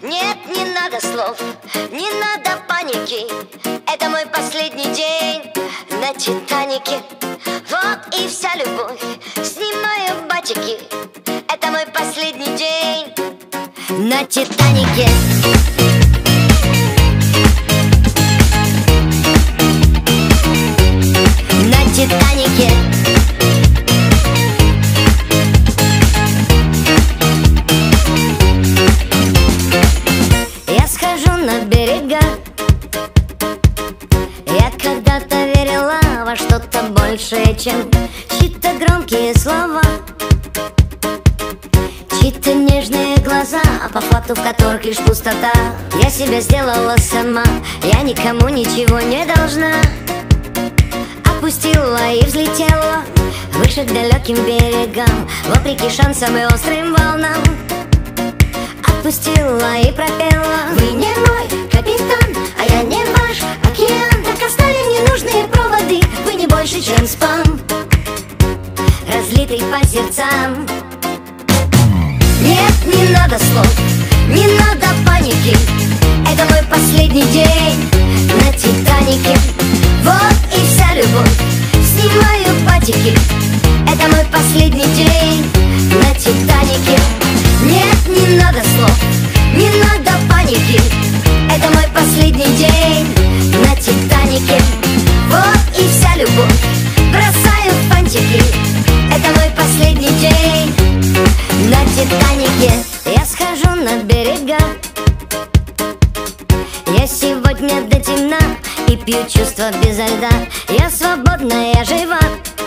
Нет, не надо слов, не надо паники. Это мой последний день на Титанике. Вот и вся любовь, снимаю батики. Это мой последний день на Титанике. На Титанике. Я схожу на берега. Я когда-то верила во что-то большее, чем чьи-то громкие слова, чьи-то нежные глаза, а по факту в которых лишь пустота. Я себя сделала сама, я никому ничего не должна. Отпустила и взлетела выше к далеким берегам, вопреки шансам и острым волнам. Отпустила и пропела: вы не мой капитан, а я не ваш океан. Так оставим ненужные проводы, вы не больше, чем спам, разлитый по сердцам. Нет, не надо слов, не надо паники. Это мой последний день на Титанике. Вот и вся любовь, снимаю батики. Это мой последний день на Титанике. Нет, не надо слов, не надо паники. Это мой последний день на Титанике. Вот и вся любовь, бросаю фантики. Это мой последний день на Титанике. Я схожу на берега. Я сегодня до темна и пью чувства безо льда. Я свободна, я жива.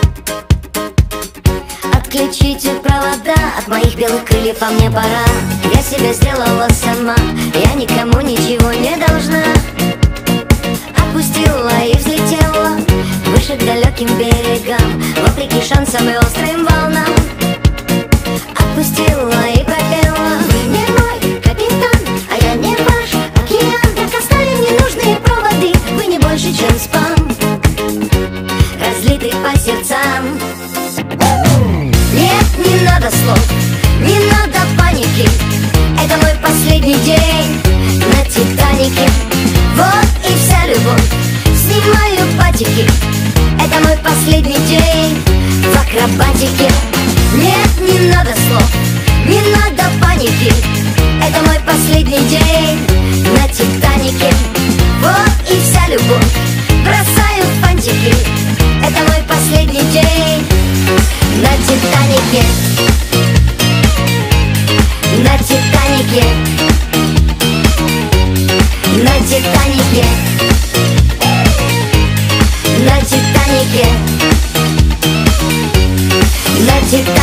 Отключите провода от моих белых крыльев, а мне пора. Я себя сделала сама, я никому ничего не должна. Отпустила и взлетела выше к далеким берегам, вопреки шансам и острым волнам. Отпустила и пропела: вы не мой капитан, а я не ваш океан. Так оставим ненужные проводы, вы не больше, чем спам, разлитый по сердцам. Нет, не надо слов, не надо паники. Это мой последний день на Титанике. Вот и вся любовь, снимаю батики. Это мой последний день в акробатике. Нет, не надо слов, не надо паники. Это мой последний день на Титанике. Вот и вся любовь, бросаю фантики. Это мой последний день на Титанике. На Титанике. На Титанике. На Титанике. На Титанике.